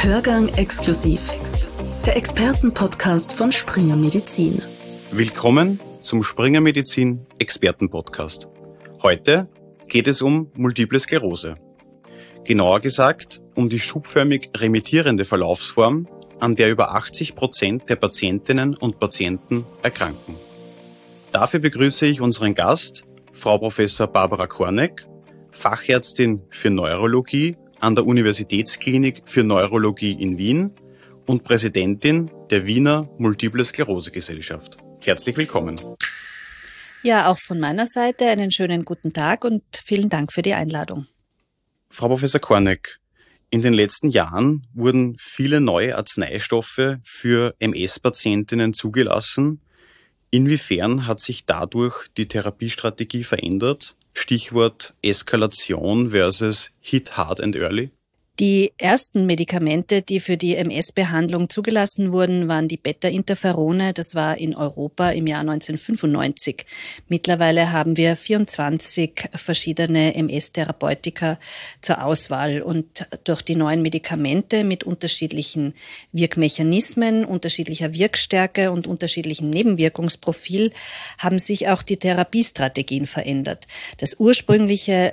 Hörgang exklusiv. Der Expertenpodcast von Springer Medizin. Willkommen zum Springer Medizin Expertenpodcast. Heute geht es um Multiple Sklerose. Genauer gesagt um die schubförmig remittierende Verlaufsform, an der über 80% der Patientinnen und Patienten erkranken. Dafür begrüße ich unseren Gast, Frau Professor Barbara Korneck, Fachärztin für Neurologie an der Universitätsklinik für Neurologie in Wien und Präsidentin der Wiener Multiple Sklerose Gesellschaft. Herzlich willkommen. Ja, auch von meiner Seite einen schönen guten Tag und vielen Dank für die Einladung. Frau Professor Korneck, in den letzten Jahren wurden viele neue Arzneistoffe für MS-Patientinnen zugelassen. Inwiefern hat sich dadurch die Therapiestrategie verändert? Stichwort Eskalation versus Hit Hard and Early. Die ersten Medikamente, die für die MS-Behandlung zugelassen wurden, waren die Beta-Interferone. Das war in Europa im Jahr 1995. Mittlerweile haben wir 24 verschiedene MS-Therapeutika zur Auswahl. Und durch die neuen Medikamente mit unterschiedlichen Wirkmechanismen, unterschiedlicher Wirkstärke und unterschiedlichem Nebenwirkungsprofil haben sich auch die Therapiestrategien verändert. Das ursprüngliche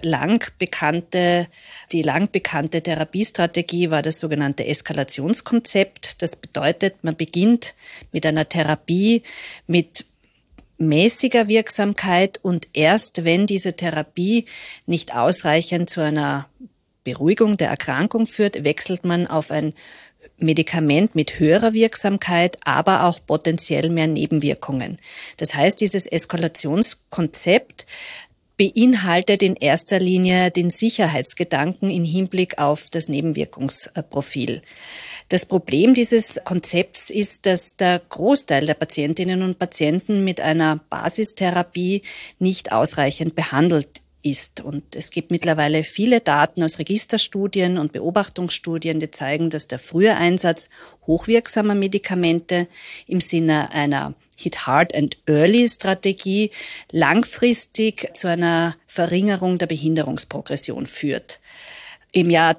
die lang bekannte Therapiestrategie war das sogenannte Eskalationskonzept. Das bedeutet, man beginnt mit einer Therapie mit mäßiger Wirksamkeit und erst wenn diese Therapie nicht ausreichend zu einer Beruhigung der Erkrankung führt, wechselt man auf ein Medikament mit höherer Wirksamkeit, aber auch potenziell mehr Nebenwirkungen. Das heißt, dieses Eskalationskonzept beinhaltet in erster Linie den Sicherheitsgedanken im Hinblick auf das Nebenwirkungsprofil. Das Problem dieses Konzepts ist, dass der Großteil der Patientinnen und Patienten mit einer Basistherapie nicht ausreichend behandelt ist. Und es gibt mittlerweile viele Daten aus Registerstudien und Beobachtungsstudien, die zeigen, dass der frühe Einsatz hochwirksamer Medikamente im Sinne einer Hit Hard and Early Strategie langfristig zu einer Verringerung der Behinderungsprogression führt. Im Jahr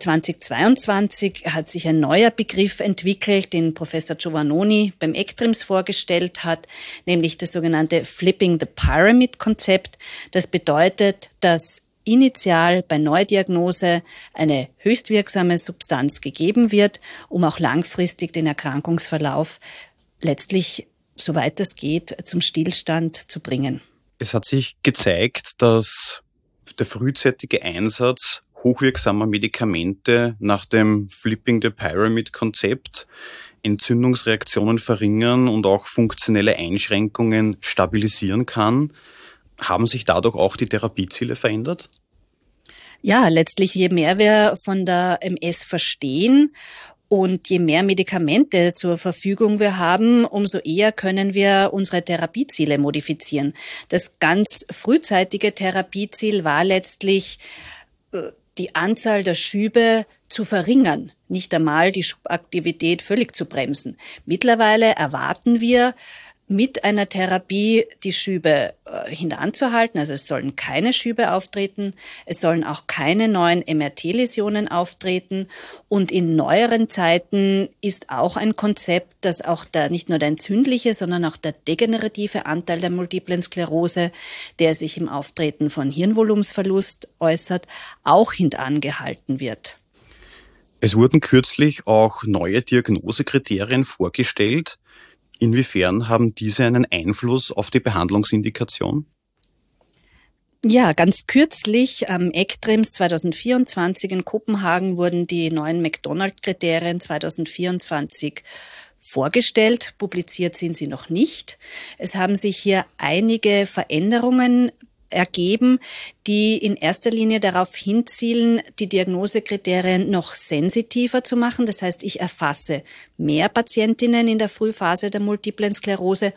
2022 hat sich ein neuer Begriff entwickelt, den Professor Giovannoni beim ECTRIMS vorgestellt hat, nämlich das sogenannte Flipping the Pyramid-Konzept. Das bedeutet, dass initial bei Neudiagnose eine höchstwirksame Substanz gegeben wird, um auch langfristig den Erkrankungsverlauf letztlich, soweit es geht, zum Stillstand zu bringen. Es hat sich gezeigt, dass der frühzeitige Einsatz hochwirksamer Medikamente nach dem Flipping the Pyramid-Konzept Entzündungsreaktionen verringern und auch funktionelle Einschränkungen stabilisieren kann. Haben sich dadurch auch die Therapieziele verändert? Ja, letztlich je mehr wir von der MS verstehen und je mehr Medikamente zur Verfügung wir haben, umso eher können wir unsere Therapieziele modifizieren. Das ganz frühzeitige Therapieziel war letztlich, die Anzahl der Schübe zu verringern, nicht einmal die Schubaktivität völlig zu bremsen. Mittlerweile erwarten wir, mit einer Therapie die Schübe hintanzuhalten. Also es sollen keine Schübe auftreten, es sollen auch keine neuen MRT-Läsionen auftreten. Und in neueren Zeiten ist auch ein Konzept, dass auch nicht nur der entzündliche, sondern auch der degenerative Anteil der Multiplen Sklerose, der sich im Auftreten von Hirnvolumensverlust äußert, auch hintangehalten wird. Es wurden kürzlich auch neue Diagnosekriterien vorgestellt. Inwiefern haben diese einen Einfluss auf die Behandlungsindikation? Ja, ganz kürzlich am ECTRIMS 2024 in Kopenhagen wurden die neuen McDonald-Kriterien 2024 vorgestellt. Publiziert sind sie noch nicht. Es haben sich hier einige Veränderungen ergeben, die in erster Linie darauf hinzielen, die Diagnosekriterien noch sensitiver zu machen. Das heißt, ich erfasse mehr Patientinnen in der Frühphase der Multiplen Sklerose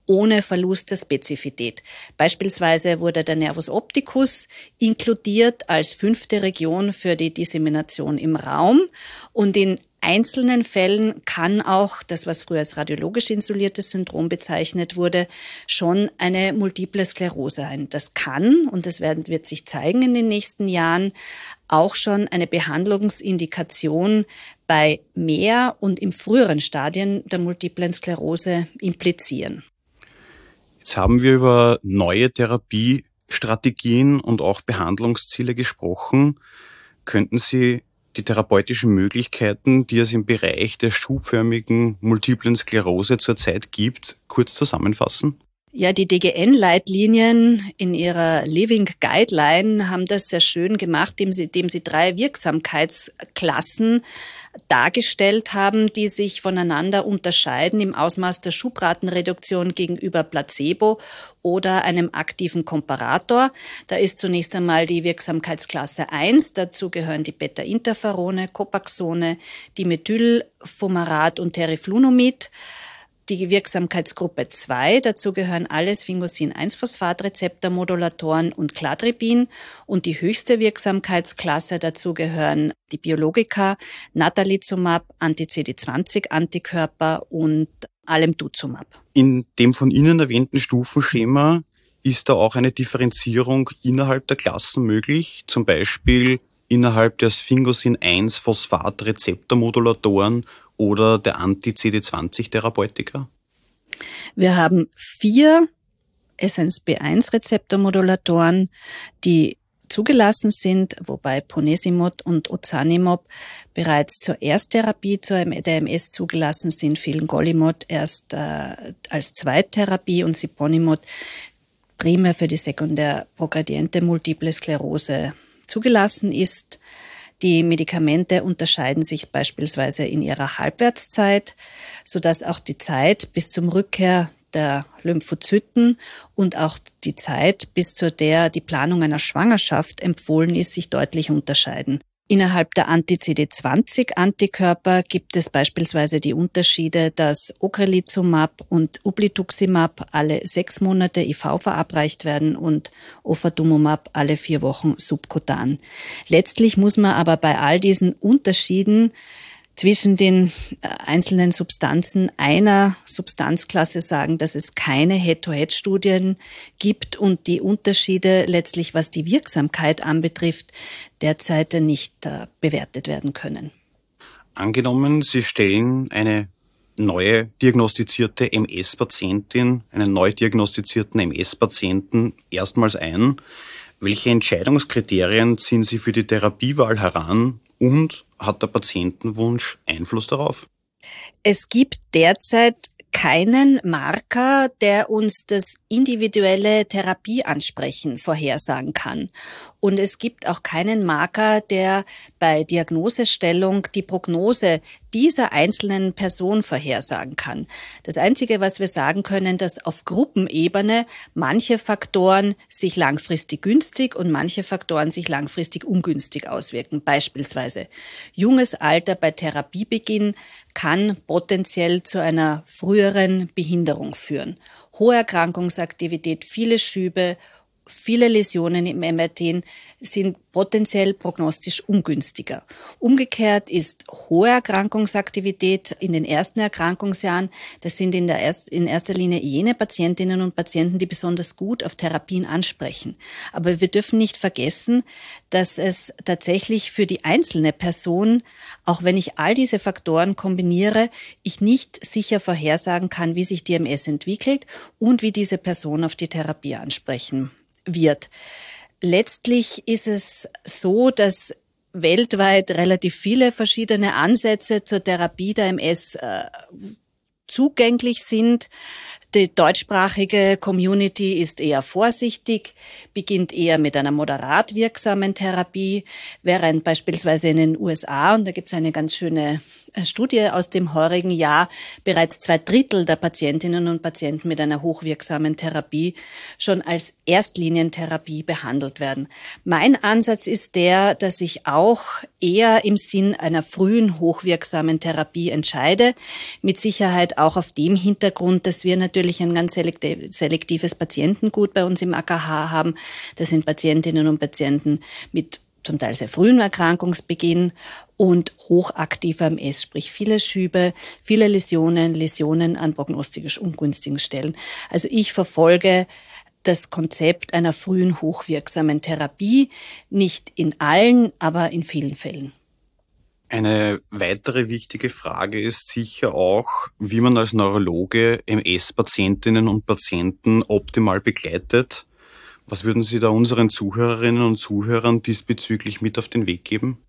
ohne Verlust der Spezifität. Beispielsweise wurde der Nervus opticus inkludiert als 5. Region für die Dissemination im Raum und in einzelnen Fällen kann auch das, was früher als radiologisch isoliertes Syndrom bezeichnet wurde, schon eine multiple Sklerose sein. Das kann, und das wird sich zeigen in den nächsten Jahren, auch schon eine Behandlungsindikation bei mehr und im früheren Stadien der multiplen Sklerose implizieren. Jetzt haben wir über neue Therapiestrategien und auch Behandlungsziele gesprochen. Könnten Sie die therapeutischen Möglichkeiten, die es im Bereich der schubförmigen multiplen Sklerose zurzeit gibt, kurz zusammenfassen? Ja, die DGN-Leitlinien in ihrer Living Guideline haben das sehr schön gemacht, indem sie 3 Wirksamkeitsklassen dargestellt haben, die sich voneinander unterscheiden im Ausmaß der Schubratenreduktion gegenüber Placebo oder einem aktiven Komparator. Da ist zunächst einmal die Wirksamkeitsklasse 1, dazu gehören die Beta-Interferone, Copaxone, Dimethylfumarat und Teriflunomid. Die Wirksamkeitsgruppe 2, dazu gehören alle Sphingosine-1-Phosphat-Rezeptormodulatoren und Cladribin. Und die höchste Wirksamkeitsklasse, dazu gehören die Biologika, Natalizumab, Anti-CD20-Antikörper und Alemtuzumab. In dem von Ihnen erwähnten Stufenschema ist da auch eine Differenzierung innerhalb der Klassen möglich, zum Beispiel innerhalb der Sphingosine-1-Phosphat-Rezeptormodulatoren oder der Anti-CD20-Therapeutika? Wir haben 4 SNSP1-Rezeptormodulatoren, die zugelassen sind, wobei Ponesimod und Ozanimod bereits zur Ersttherapie der MS zugelassen sind, Fingolimod erst als Zweittherapie und Siponimod primär für die sekundär progrediente Multiple Sklerose zugelassen ist. Die Medikamente unterscheiden sich beispielsweise in ihrer Halbwertszeit, sodass auch die Zeit bis zum Rückkehr der Lymphozyten und auch die Zeit, bis zu der die Planung einer Schwangerschaft empfohlen ist, sich deutlich unterscheiden. Innerhalb der Anti-CD20-Antikörper gibt es beispielsweise die Unterschiede, dass Ocrelizumab und Ublituximab alle 6 Monate IV verabreicht werden und Ofatumumab alle 4 Wochen subkutan. Letztlich muss man aber bei all diesen Unterschieden zwischen den einzelnen Substanzen einer Substanzklasse sagen, dass es keine Head-to-Head-Studien gibt und die Unterschiede letztlich, was die Wirksamkeit anbetrifft, derzeit nicht bewertet werden können. Angenommen, Sie stellen eine neu diagnostizierte MS-Patientin, einen neu diagnostizierten MS-Patienten erstmals ein. Welche Entscheidungskriterien ziehen Sie für die Therapiewahl heran und hat der Patientenwunsch Einfluss darauf? Es gibt derzeit keinen Marker, der uns das individuelle Therapieansprechen vorhersagen kann. Und es gibt auch keinen Marker, der bei Diagnosestellung die Prognose dieser einzelnen Person vorhersagen kann. Das Einzige, was wir sagen können, dass auf Gruppenebene manche Faktoren sich langfristig günstig und manche Faktoren sich langfristig ungünstig auswirken. Beispielsweise junges Alter bei Therapiebeginn kann potenziell zu einer früheren Behinderung führen. Hohe Erkrankungsaktivität, viele Schübe, viele Läsionen im MRT sind potenziell prognostisch ungünstiger. Umgekehrt ist hohe Erkrankungsaktivität in den ersten Erkrankungsjahren, das sind in erster Linie jene Patientinnen und Patienten, die besonders gut auf Therapien ansprechen. Aber wir dürfen nicht vergessen, dass es tatsächlich für die einzelne Person, auch wenn ich all diese Faktoren kombiniere, ich nicht sicher vorhersagen kann, wie sich die MS entwickelt und wie diese Person auf die Therapie ansprechen wird. Letztlich ist es so, dass weltweit relativ viele verschiedene Ansätze zur Therapie der MS zugänglich sind. Die deutschsprachige Community ist eher vorsichtig, beginnt eher mit einer moderat wirksamen Therapie, während beispielsweise in den USA, und da gibt es eine ganz schöne Studie aus dem heurigen Jahr, bereits 2/3 der Patientinnen und Patienten mit einer hochwirksamen Therapie schon als Erstlinientherapie behandelt werden. Mein Ansatz ist der, dass ich auch eher im Sinn einer frühen hochwirksamen Therapie entscheide, mit Sicherheit auch auf dem Hintergrund, dass wir natürlich natürlich ein ganz selektives Patientengut bei uns im AKH haben. Das sind Patientinnen und Patienten mit zum Teil sehr frühen Erkrankungsbeginn und hochaktiver MS, sprich viele Schübe, viele Läsionen an prognostisch ungünstigen Stellen. Also ich verfolge das Konzept einer frühen, hochwirksamen Therapie, nicht in allen, aber in vielen Fällen. Eine weitere wichtige Frage ist sicher auch, wie man als Neurologe MS-Patientinnen und Patienten optimal begleitet. Was würden Sie da unseren Zuhörerinnen und Zuhörern diesbezüglich mit auf den Weg geben?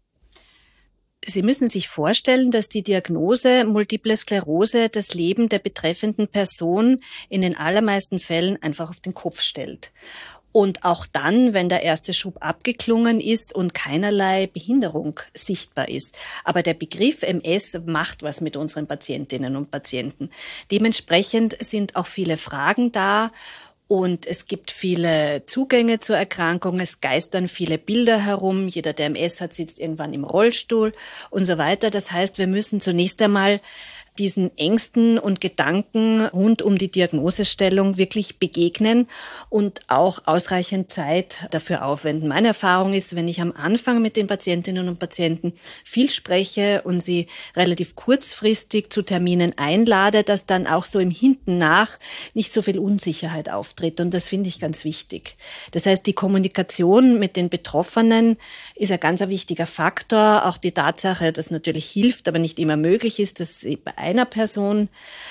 Sie müssen sich vorstellen, dass die Diagnose Multiple Sklerose das Leben der betreffenden Person in den allermeisten Fällen einfach auf den Kopf stellt. Und auch dann, wenn der erste Schub abgeklungen ist und keinerlei Behinderung sichtbar ist. Aber der Begriff MS macht was mit unseren Patientinnen und Patienten. Dementsprechend sind auch viele Fragen da. Und es gibt viele Zugänge zur Erkrankung, es geistern viele Bilder herum, jeder, der MS hat, sitzt irgendwann im Rollstuhl und so weiter. Das heißt, wir müssen zunächst einmal diesen Ängsten und Gedanken rund um die Diagnosestellung wirklich begegnen und auch ausreichend Zeit dafür aufwenden. Meine Erfahrung ist, wenn ich am Anfang mit den Patientinnen und Patienten viel spreche und sie relativ kurzfristig zu Terminen einlade, dass dann auch so im Hinten nach nicht so viel Unsicherheit auftritt. Und das finde ich ganz wichtig. Das heißt, die Kommunikation mit den Betroffenen ist ein ganz wichtiger Faktor. Auch die Tatsache, dass natürlich hilft, aber nicht immer möglich ist, dass sie bei einer Person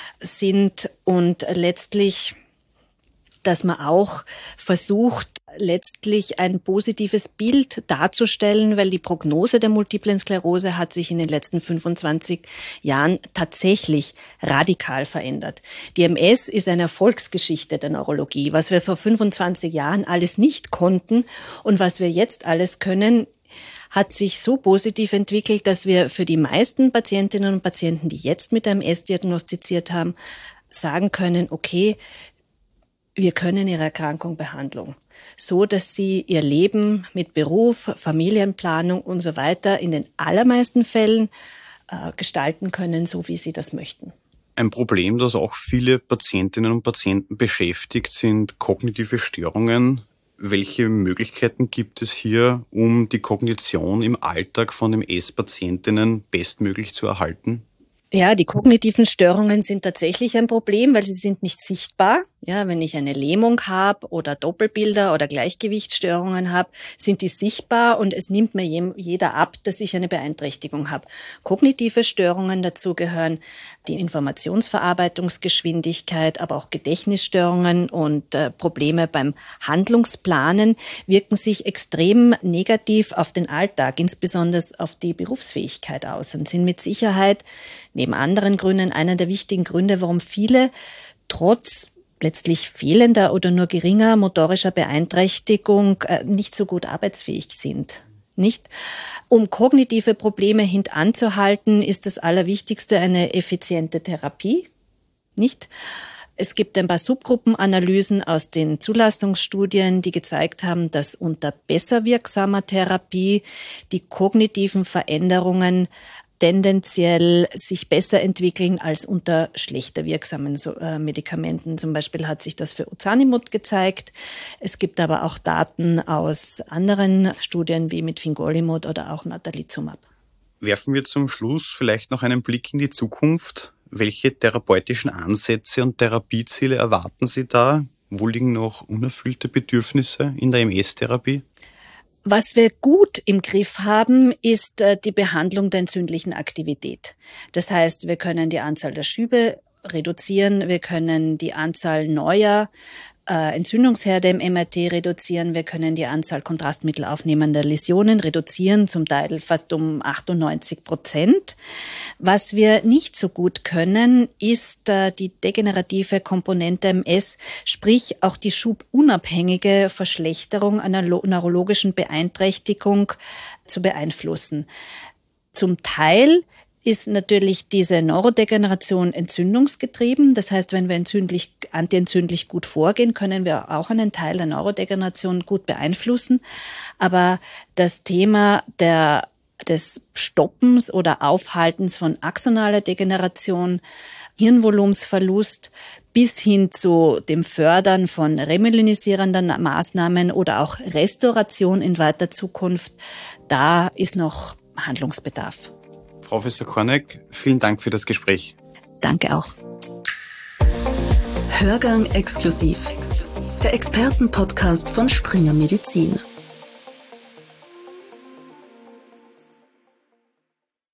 sind und letztlich, dass man auch versucht, letztlich ein positives Bild darzustellen, weil die Prognose der multiplen Sklerose hat sich in den letzten 25 Jahren tatsächlich radikal verändert. Die MS ist eine Erfolgsgeschichte der Neurologie. Was wir vor 25 Jahren alles nicht konnten und was wir jetzt alles können, hat sich so positiv entwickelt, dass wir für die meisten Patientinnen und Patienten, die jetzt mit MS diagnostiziert haben, sagen können, okay, wir können ihre Erkrankung behandeln, so dass sie ihr Leben mit Beruf, Familienplanung und so weiter in den allermeisten Fällen gestalten können, so wie sie das möchten. Ein Problem, das auch viele Patientinnen und Patienten beschäftigt, sind kognitive Störungen. Welche Möglichkeiten gibt es hier, um die Kognition im Alltag von MS-Patientinnen bestmöglich zu erhalten? Ja, die kognitiven Störungen sind tatsächlich ein Problem, weil sie sind nicht sichtbar. Ja, wenn ich eine Lähmung habe oder Doppelbilder oder Gleichgewichtsstörungen habe, sind die sichtbar und es nimmt mir jeder ab, dass ich eine Beeinträchtigung habe. Kognitive Störungen dazu gehören die Informationsverarbeitungsgeschwindigkeit, aber auch Gedächtnisstörungen und Probleme beim Handlungsplanen wirken sich extrem negativ auf den Alltag, insbesondere auf die Berufsfähigkeit aus und sind mit Sicherheit neben anderen Gründen einer der wichtigen Gründe, warum viele trotz letztlich fehlender oder nur geringer motorischer Beeinträchtigung nicht so gut arbeitsfähig sind. Nicht? Um kognitive Probleme hintanzuhalten, ist das Allerwichtigste eine effiziente Therapie. Nicht? Es gibt ein paar Subgruppenanalysen aus den Zulassungsstudien, die gezeigt haben, dass unter besser wirksamer Therapie die kognitiven Veränderungen tendenziell sich besser entwickeln als unter schlechter wirksamen Medikamenten. Zum Beispiel hat sich das für Ozanimod gezeigt. Es gibt aber auch Daten aus anderen Studien wie mit Fingolimod oder auch Natalizumab. Werfen wir zum Schluss vielleicht noch einen Blick in die Zukunft. Welche therapeutischen Ansätze und Therapieziele erwarten Sie da? Wo liegen noch unerfüllte Bedürfnisse in der MS-Therapie? Was wir gut im Griff haben, ist die Behandlung der entzündlichen Aktivität. Das heißt, wir können die Anzahl der Schübe reduzieren, wir können die Anzahl neuer Entzündungsherde im MRT reduzieren, wir können die Anzahl kontrastmittelaufnehmender Läsionen reduzieren, zum Teil fast um 98%. Was wir nicht so gut können, ist die degenerative Komponente MS, sprich auch die schubunabhängige Verschlechterung einer neurologischen Beeinträchtigung zu beeinflussen. Zum Teil ist natürlich diese Neurodegeneration entzündungsgetrieben. Das heißt, wenn wir antientzündlich gut vorgehen, können wir auch einen Teil der Neurodegeneration gut beeinflussen. Aber das Thema des Stoppens oder Aufhaltens von axonaler Degeneration, Hirnvolumensverlust bis hin zu dem Fördern von remyelinisierenden Maßnahmen oder auch Restauration in weiter Zukunft, da ist noch Handlungsbedarf. Frau Professor Korneck, vielen Dank für das Gespräch. Danke auch. Hörgang exklusiv. Der Expertenpodcast von Springer Medizin.